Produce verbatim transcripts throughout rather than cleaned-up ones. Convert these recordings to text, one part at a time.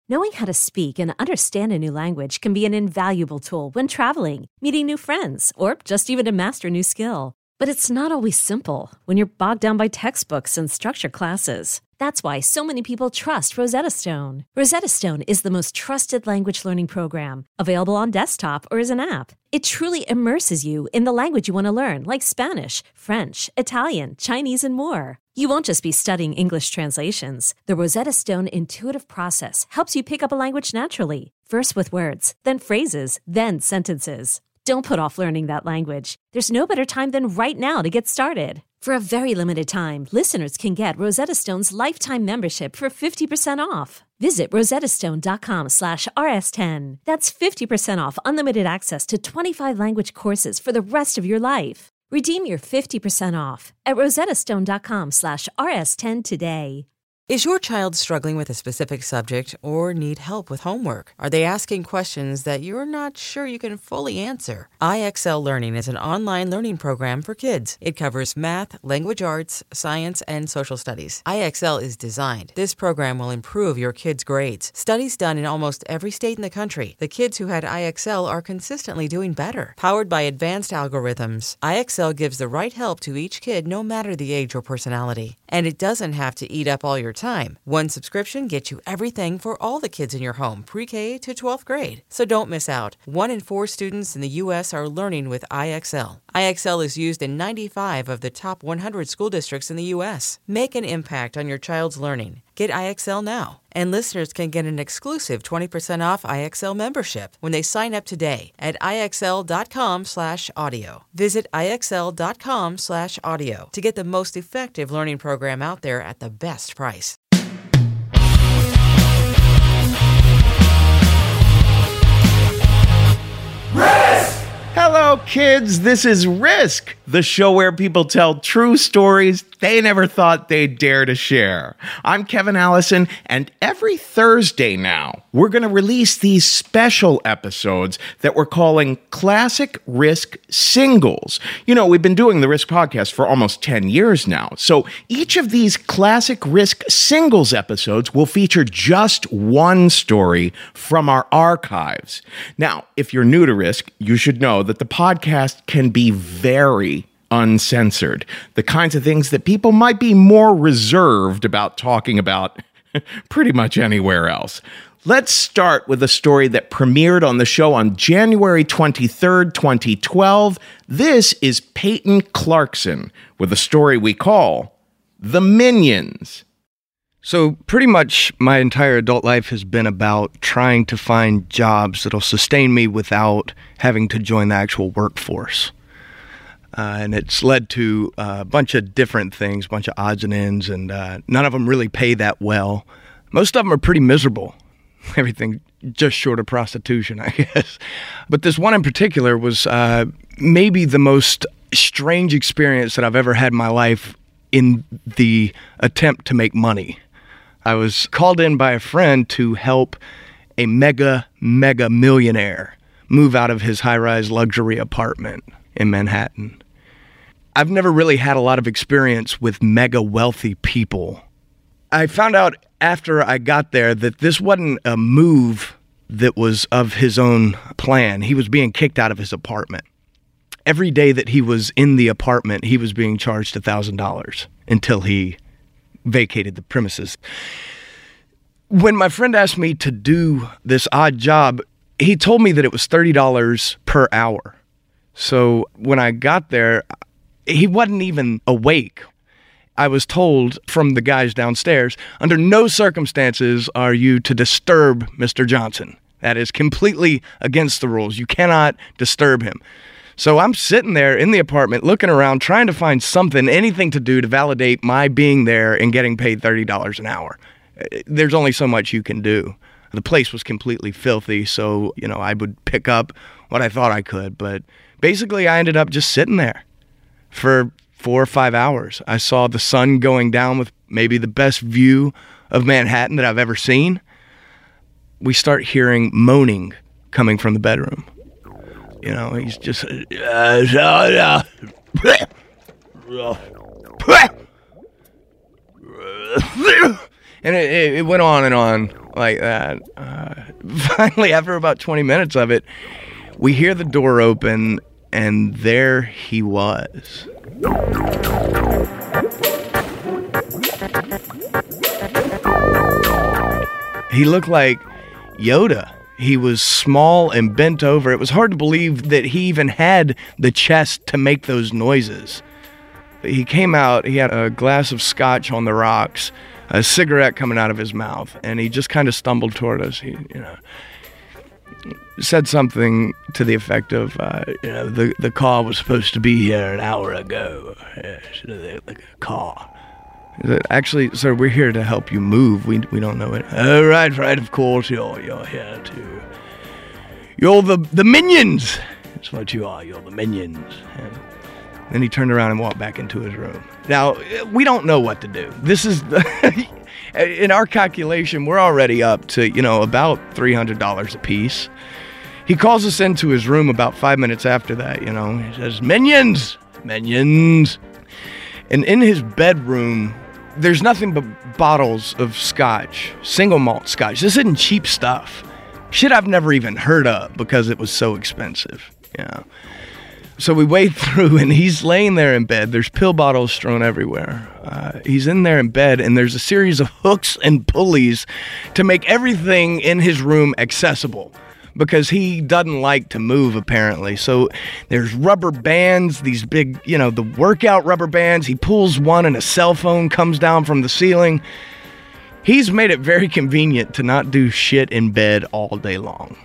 Knowing how to speak and understand a new language can be an invaluable tool when traveling, meeting new friends, or just even to master a new skill. But it's not always simple when you're bogged down by textbooks and structured classes. That's why so many people trust Rosetta Stone. Rosetta Stone is the most trusted language learning program, available on desktop or as an app. It truly immerses you in the language you want to learn, like Spanish, French, Italian, Chinese, and more. You won't just be studying English translations. The Rosetta Stone intuitive process helps you pick up a language naturally, first with words, then phrases, then sentences. Don't put off learning that language. There's no better time than right now to get started. For a very limited time, listeners can get Rosetta Stone's lifetime membership for fifty percent off. Visit rosettastone.com slash rs10. That's fifty percent off unlimited access to twenty-five language courses for the rest of your life. Redeem your fifty percent off at rosettastone.com slash rs10 today. Is your child struggling with a specific subject or need help with homework? Are they asking questions that you're not sure you can fully answer? I X L Learning is an online learning program for kids. It covers math, language arts, science, and social studies. I X L is designed. This program will improve your kids' grades. Studies done in almost every state in the country. The kids who had I X L are consistently doing better. Powered by advanced algorithms, I X L gives the right help to each kid no matter the age or personality. And it doesn't have to eat up all your time. One subscription gets you everything for all the kids in your home, pre-K to twelfth grade. So don't miss out. One in four students in the U S are learning with I X L. I X L is used in ninety-five of the top one hundred school districts in the U S. Make an impact on your child's learning. Get I X L now. And listeners can get an exclusive twenty percent off I X L membership when they sign up today at IXL.com slash audio. Visit IXL.com slash audio to get the most effective learning program out there at the best price. Hello, kids. This is Risk, the show where people tell true stories they never thought they'd dare to share. I'm Kevin Allison, and every Thursday now, we're going to release these special episodes that we're calling Classic Risk Singles. You know, we've been doing the Risk podcast for almost ten years now, so each of these Classic Risk Singles episodes will feature just one story from our archives. Now, if you're new to Risk, you should know that the podcast can be very uncensored. The kinds of things that people might be more reserved about talking about pretty much anywhere else. Let's start with a story that premiered on the show on January twenty-third, twenty twelve. This is Peyton Clarkson with a story we call The Minions. So pretty much my entire adult life has been about trying to find jobs that'll sustain me without having to join the actual workforce. Uh, and it's led to a bunch of different things, a bunch of odds and ends, and uh, none of them really pay that well. Most of them are pretty miserable. Everything just short of prostitution, I guess. But this one in particular was uh, maybe the most strange experience that I've ever had in my life in the attempt to make money. I was called in by a friend to help a mega, mega millionaire move out of his high-rise luxury apartment in Manhattan. I've never really had a lot of experience with mega wealthy people. I found out after I got there that this wasn't a move that was of his own plan. He was being kicked out of his apartment. Every day that he was in the apartment, he was being charged one thousand dollars until he vacated the premises. When my friend asked me to do this odd job, he told me that it was thirty dollars per hour. So when I got there, he wasn't even awake. I was told from the guys downstairs, under no circumstances are you to disturb Mister Johnson. That is completely against the rules. You cannot disturb him. So I'm sitting there in the apartment looking around, trying to find something, anything to do to validate my being there and getting paid thirty dollars an hour. There's only so much you can do. The place was completely filthy, so, you know, I would pick up what I thought I could. But basically, I ended up just sitting there for four or five hours. I saw the sun going down with maybe the best view of Manhattan that I've ever seen. We start hearing moaning coming from the bedroom. You know, he's just... And it, it, it went on and on like that. Uh, finally, after about twenty minutes of it, we hear the door open, and there he was. He looked like Yoda. He was small and bent over. It was hard to believe that he even had the chest to make those noises. He came out, he had a glass of scotch on the rocks, a cigarette coming out of his mouth, and he just kind of stumbled toward us. He, you know, said something to the effect of, uh, you know, the, the car was supposed to be here an hour ago. Yeah, the, the car. Actually, sir, we're here to help you move. We we don't know it. Oh, right, right, of course, you're you're here to... You're the, the minions! That's what you are, you're the minions. And then he turned around and walked back into his room. Now, we don't know what to do. This is... The in our calculation, we're already up to, you know, about three hundred dollars a piece. He calls us into his room about five minutes after that, you know. He says, minions! Minions! And in his bedroom... there's nothing but bottles of scotch, single malt scotch. This isn't cheap stuff. Shit I've never even heard of because it was so expensive. Yeah. So we wade through, and he's laying there in bed. There's pill bottles strewn everywhere. Uh, he's in there in bed, and there's a series of hooks and pulleys to make everything in his room accessible, because he doesn't like to move, apparently. So there's rubber bands, these big, you know, the workout rubber bands. He pulls one and a cell phone comes down from the ceiling. He's made it very convenient to not do shit in bed all day long.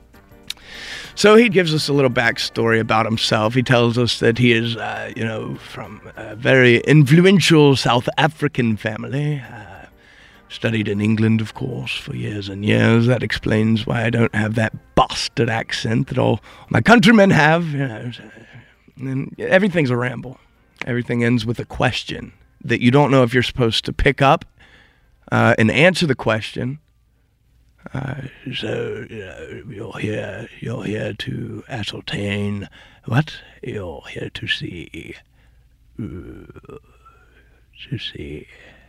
So he gives us a little backstory about himself. He tells us that he is, uh, you know, from a very influential South African family. Uh, Studied in England, of course, for years and years. That explains why I don't have that bastard accent that all my countrymen have. You know, and everything's a ramble. Everything ends with a question that you don't know if you're supposed to pick up uh, and answer the question. Uh, so you know, you're here. You're here to ascertain what you're here to see. Uh, to see.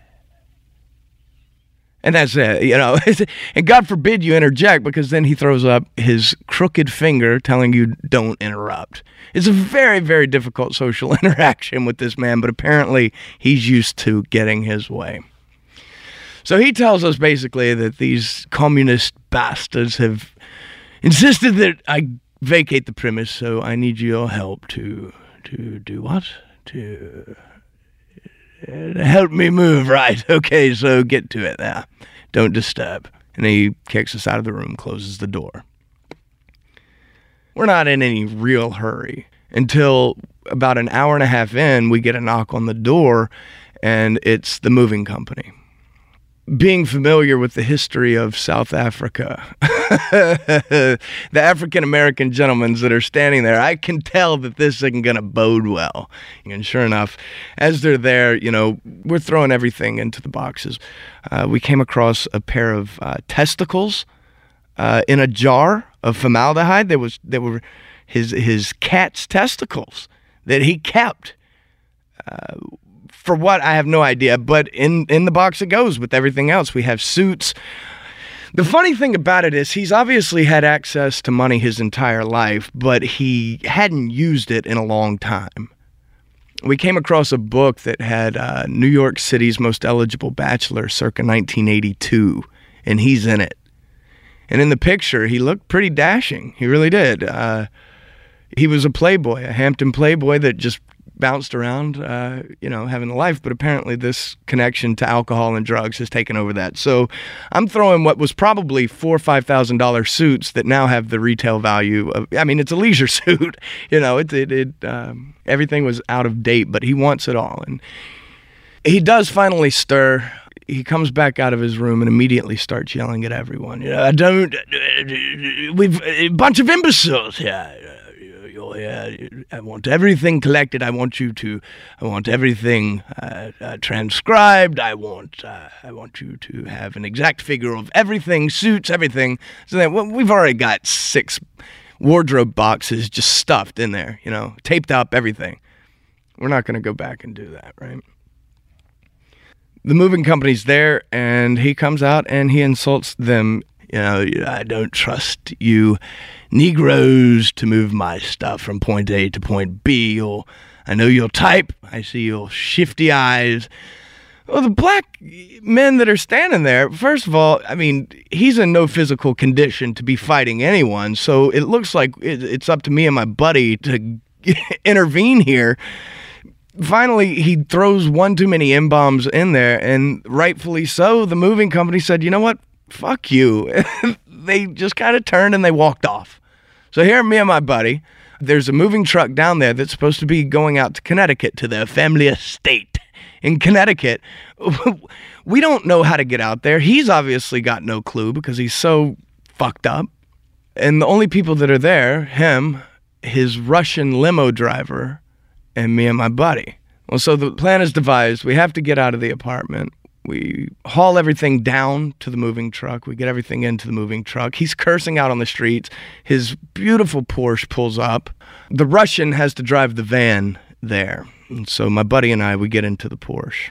And that's it, you know. And God forbid you interject, because then he throws up his crooked finger telling you don't interrupt. It's a very, very difficult social interaction with this man, but apparently he's used to getting his way. So he tells us basically that these communist bastards have insisted that I vacate the premise, so I need your help to, to do what? To... help me move, right? Okay, so get to it now. Don't disturb. And he kicks us out of the room, closes the door. We're not in any real hurry until about an hour and a half in, we get a knock on the door, and it's the moving company. Being familiar with the history of South Africa, the African-American gentlemen that are standing there, I can tell that this isn't going to bode well. And sure enough, as they're there, you know, we're throwing everything into the boxes. Uh, we came across a pair of uh, testicles uh, in a jar of formaldehyde. There was, there were his, his cat's testicles that he kept. Uh, For what, I have no idea, but in, in the box it goes with everything else. We have suits. The funny thing about it is he's obviously had access to money his entire life, but he hadn't used it in a long time. We came across a book that had uh, New York City's Most Eligible Bachelor circa nineteen eighty-two, and he's in it. And in the picture, he looked pretty dashing. He really did. Uh, he was a playboy, a Hampton playboy that just bounced around, uh, you know, having a life, but apparently this connection to alcohol and drugs has taken over that. So I'm throwing what was probably four or five thousand dollar suits that now have the retail value of. I mean, it's a leisure suit, you know. It it, it um, everything was out of date, but he wants it all, and he does finally stir. He comes back out of his room and immediately starts yelling at everyone. You know, I don't. We've a bunch of imbeciles here. You're here. I want everything collected. I want you to. I want everything uh, uh, transcribed. I want. Uh, I want you to have an exact figure of everything, suits, everything. So that well, we've already got six wardrobe boxes just stuffed in there. You know, taped up everything. We're not going to go back and do that, right? The moving company's there, and he comes out and he insults them. You know, I don't trust you Negroes to move my stuff from point A to point B. You'll, I know you'll type. I see your shifty eyes. Well, the black men that are standing there, first of all, I mean, he's in no physical condition to be fighting anyone, so it looks like it's up to me and my buddy to intervene here. Finally, he throws one too many M-bombs in there, and rightfully so, the moving company said, you know what, fuck you. They just kind of turned and they walked off. So here, me and my buddy, there's a moving truck down there that's supposed to be going out to Connecticut, to their family estate in Connecticut. We don't know how to get out there. He's obviously got no clue because he's so fucked up. And the only people that are there, him, his Russian limo driver, and me and my buddy. Well, so the plan is devised. We have to get out of the apartment. We haul everything down to the moving truck. We get everything into the moving truck. He's cursing out on the streets. His beautiful Porsche pulls up. The Russian has to drive the van there. And so my buddy and I, we get into the Porsche.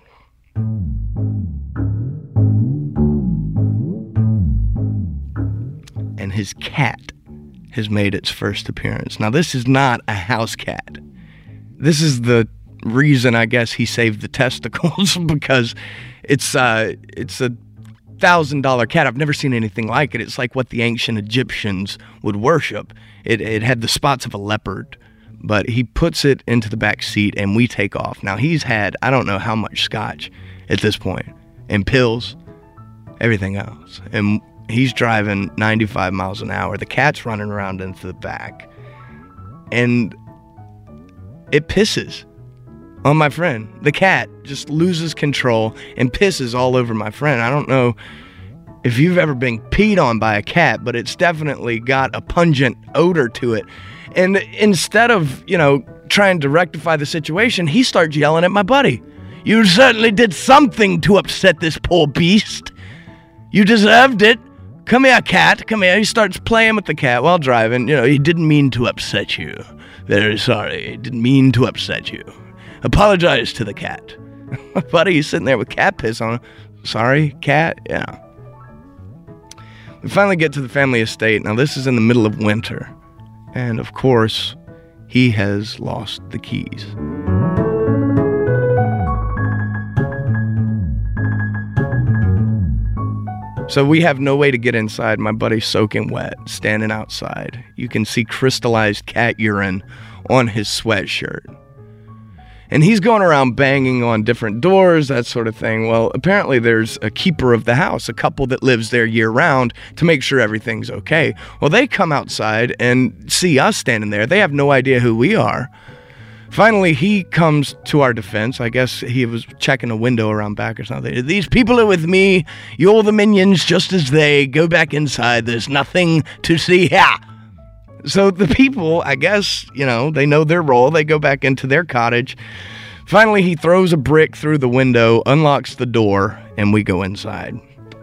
And his cat has made its first appearance. Now, this is not a house cat. This is the reason, I guess, he saved the testicles, because it's uh, it's a thousand dollar cat. I've never seen anything like it. It's like what the ancient Egyptians would worship. It it had the spots of a leopard, but he puts it into the back seat and we take off. Now, he's had, I don't know how much scotch at this point, and pills, everything else. And he's driving ninety-five miles an hour. The cat's running around into the back. And it pisses on my friend. The cat just loses control and pisses all over my friend. I don't know if you've ever been peed on by a cat, but it's definitely got a pungent odor to it. And instead of, you know, trying to rectify the situation, he starts yelling at my buddy. You certainly did something to upset this poor beast. You deserved it. Come here, cat. Come here. He starts playing with the cat while driving. You know, he didn't mean to upset you. Very sorry. He didn't mean to upset you. Apologize to the cat. My buddy, he's sitting there with cat piss on him. Sorry, cat? Yeah. We finally get to the family estate. Now, this is in the middle of winter. And, of course, he has lost the keys. So we have no way to get inside. My buddy's soaking wet, standing outside. You can see crystallized cat urine on his sweatshirt. And he's going around banging on different doors, that sort of thing. Well, apparently there's a keeper of the house, a couple that lives there year-round, to make sure everything's okay. Well, they come outside and see us standing there. They have no idea who we are. Finally, he comes to our defense. I guess he was checking a window around back or something. These people are with me. You're the minions just as they. Go back inside. There's nothing to see here. So the people, I guess, you know, they know their role. They go back into their cottage. Finally, he throws a brick through the window, unlocks the door, and we go inside.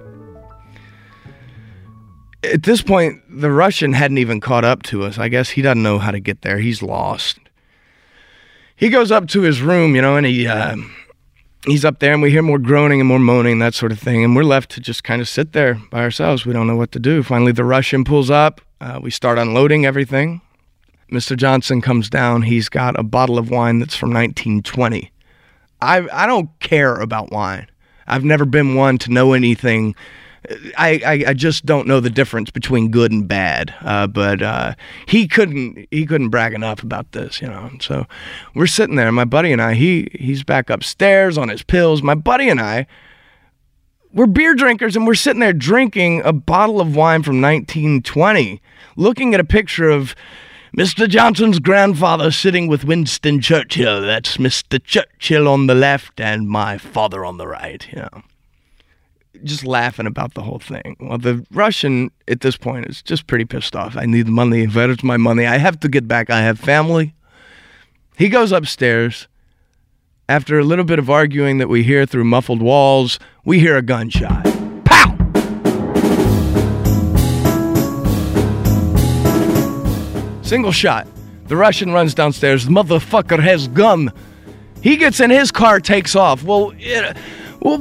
At this point, the Russian hadn't even caught up to us. I guess he doesn't know how to get there. He's lost. He goes up to his room, you know, and he uh, he's up there, and we hear more groaning and more moaning, that sort of thing, and we're left to just kind of sit there by ourselves. We don't know what to do. Finally, the Russian pulls up. Uh, we start unloading everything. Mister Johnson comes down. He's got a bottle of wine that's from nineteen twenty. I I don't care about wine. I've never been one to know anything. I, I, I just don't know the difference between good and bad. Uh, but uh, he couldn't he couldn't brag enough about this, you know. So we're sitting there. My buddy and I, he he's back upstairs on his pills. My buddy and I, we're beer drinkers, and we're sitting there drinking a bottle of wine from nineteen twenty, looking at a picture of Mister Johnson's grandfather sitting with Winston Churchill. That's Mister Churchill on the left and my father on the right, you know. Just laughing about the whole thing. Well, the Russian, at this point, is just pretty pissed off. I need money. Where's my money? I have to get back. I have family. He goes upstairs. After a little bit of arguing that we hear through muffled walls, we hear a gunshot. Pow! Single shot. The Russian runs downstairs. The motherfucker has gun. He gets in his car, takes off. Well, it, Well,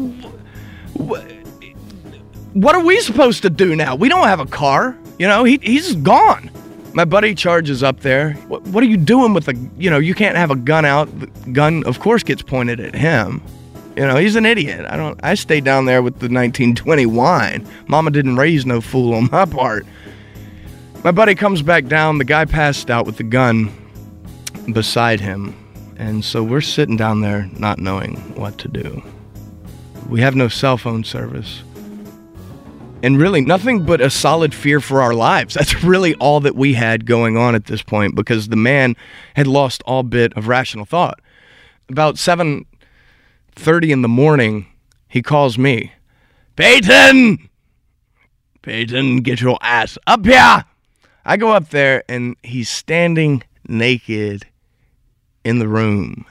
what are we supposed to do now? We don't have a car. You know, he he's gone. My buddy charges up there. What, what are you doing with a, you know, you can't have a gun out. The gun, of course, gets pointed at him. You know, he's an idiot. I don't, I stayed down there with the nineteen twenty wine. Mama didn't raise no fool on my part. My buddy comes back down. The guy passed out with the gun beside him. And so we're sitting down there not knowing what to do. We have no cell phone service. And really nothing but a solid fear for our lives. That's really all that we had going on at this point, because the man had lost all bit of rational thought. About seven thirty in the morning, he calls me. Peyton! Peyton, get your ass up here! I go up there, and he's standing naked in the room.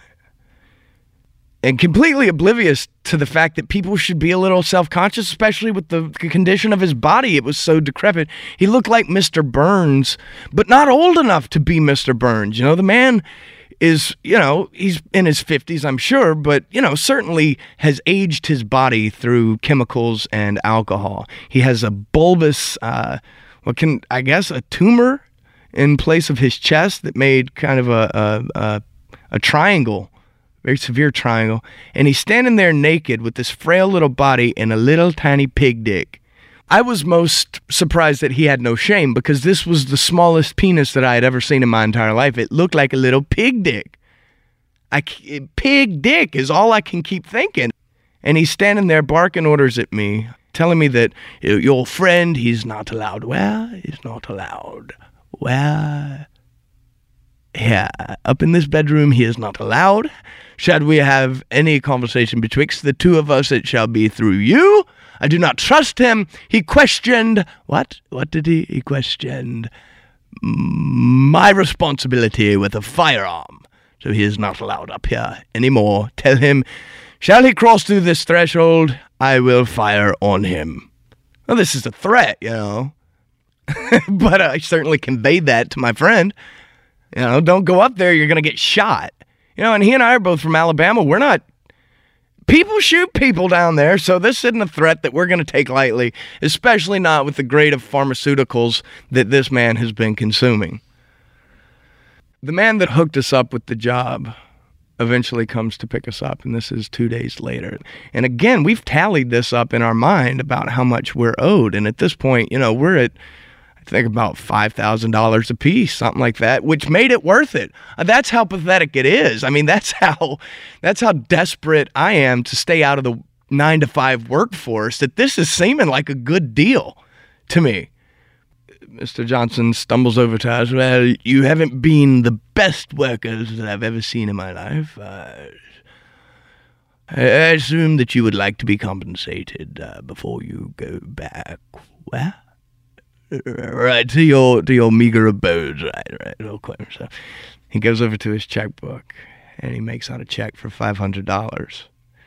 And completely oblivious to the fact that people should be a little self-conscious, especially with the condition of his body. It was so decrepit. He looked like Mister Burns, but not old enough to be Mister Burns. You know, the man is, you know, he's in his fifties, I'm sure, but, you know, certainly has aged his body through chemicals and alcohol. He has a bulbous, uh, what can, I guess, a tumor in place of his chest that made kind of a, a, a, a triangle. Very severe triangle, and he's standing there naked with this frail little body and a little tiny pig dick. I was most surprised that he had no shame, because this was the smallest penis that I had ever seen in my entire life. It looked like a little pig dick. I, pig dick is all I can keep thinking. And he's standing there barking orders at me, telling me that your friend, he's not allowed. Well, he's not allowed. Well, yeah, up in this bedroom, he is not allowed. Shall we have any conversation betwixt the two of us, it shall be through you. I do not trust him. He questioned, what? What did he? He questioned my responsibility with a firearm. So he is not allowed up here anymore. Tell him, shall he cross through this threshold, I will fire on him. Well, this is a threat, you know. But I certainly conveyed that to my friend. You know, don't go up there, you're going to get shot. You know, and he and I are both from Alabama. We're not, people shoot people down there, so this isn't a threat that we're going to take lightly, especially not with the grade of pharmaceuticals that this man has been consuming. The man that hooked us up with the job eventually comes to pick us up, and this is two days later. And again, we've tallied this up in our mind about how much we're owed, and at this point, you know, we're at, I think, about five thousand dollars a piece, something like that, which made it worth it. That's how pathetic it is. I mean, that's how that's how desperate I am to stay out of the nine to five workforce, that this is seeming like a good deal to me. Mister Johnson stumbles over to us. Well, you haven't been the best workers that I've ever seen in my life. Uh, I assume that you would like to be compensated uh, before you go back. Well, right, to your to your meager abode, right, right, real quick. So he goes over to his checkbook, and he makes out a check for five hundred dollars.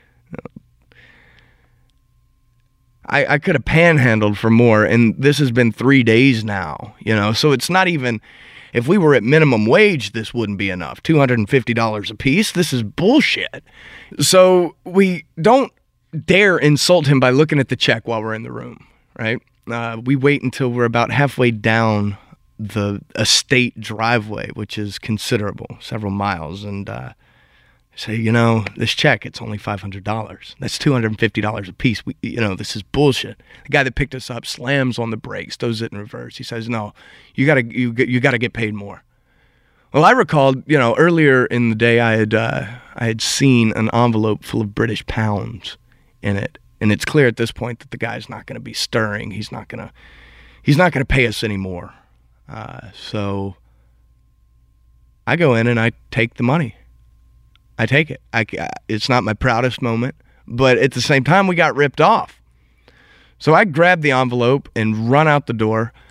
I, I could have panhandled for more, and this has been three days now, you know, so it's not even, if we were at minimum wage, this wouldn't be enough. two hundred fifty dollars a piece, this is bullshit. So we don't dare insult him by looking at the check while we're in the room, right? Uh, we wait until we're about halfway down the estate driveway, which is considerable, several miles, and uh, say, you know, this check, it's only five hundred dollars. That's two hundred fifty dollars a piece. We, you know, this is bullshit. The guy that picked us up slams on the brakes, throws it in reverse. He says, no, you gotta, you, you gotta get paid more. Well, I recalled, you know, earlier in the day, I had, uh, I had seen an envelope full of British pounds in it. And it's clear at this point that the guy's not going to be stirring. He's not going to, he's not going to pay us anymore. Uh, so I go in and I take the money. I take it. I, it's not my proudest moment, but at the same time, we got ripped off. So I grab the envelope and run out the door.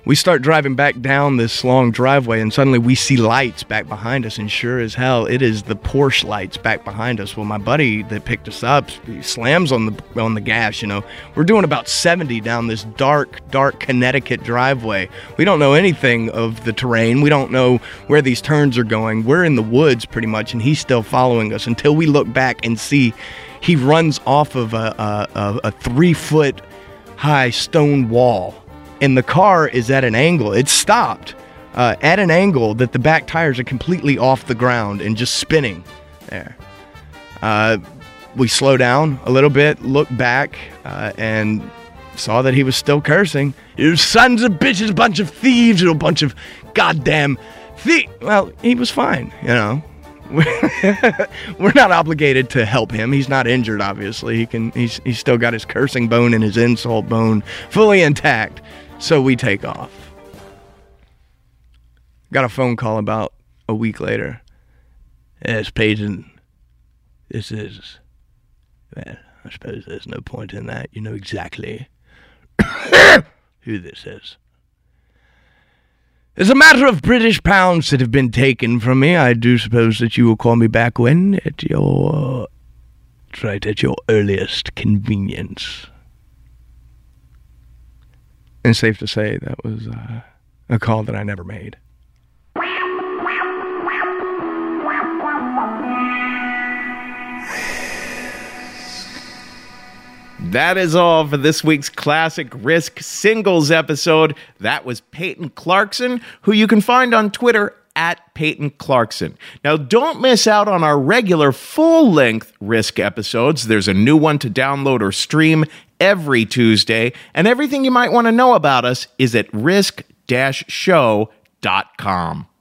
we start driving back down this long driveway, and suddenly we see lights back behind us, and sure as hell, it is the Porsche lights back behind us. Well, my buddy that picked us up he slams on the on the gas, you know. We're doing about seventy down this dark, dark Connecticut driveway. We don't know anything of the terrain. We don't know where these turns are going. We're in the woods pretty much, and he's still following us until we look back and see he runs off of a, a, a, a three-foot high stone wall. And the car is at an angle. It's stopped uh, at an angle that the back tires are completely off the ground and just spinning there. Uh, we slow down a little bit, look back, uh, and saw that he was still cursing. You sons of bitches, bunch of thieves, you bunch of goddamn thieves. Well, he was fine, you know. We're not obligated to help him. He's not injured, obviously. He can. He's he's still got his cursing bone and his insult bone fully intact. So we take off. Got a phone call about a week later. Yes, Peyton. This is... Well, I suppose there's no point in that. You know exactly who this is. As a matter of British pounds that have been taken from me, I do suppose that you will call me back when? At your... Right, at your earliest convenience. And safe to say that was uh, a call that I never made. That is all for this week's Classic Risk Singles episode. That was Peyton Clarkson, who you can find on Twitter at Peyton Clarkson. Now, don't miss out on our regular full-length Risk episodes. There's a new one to download or stream every Tuesday, and everything you might want to know about us is at risk dash show dot com.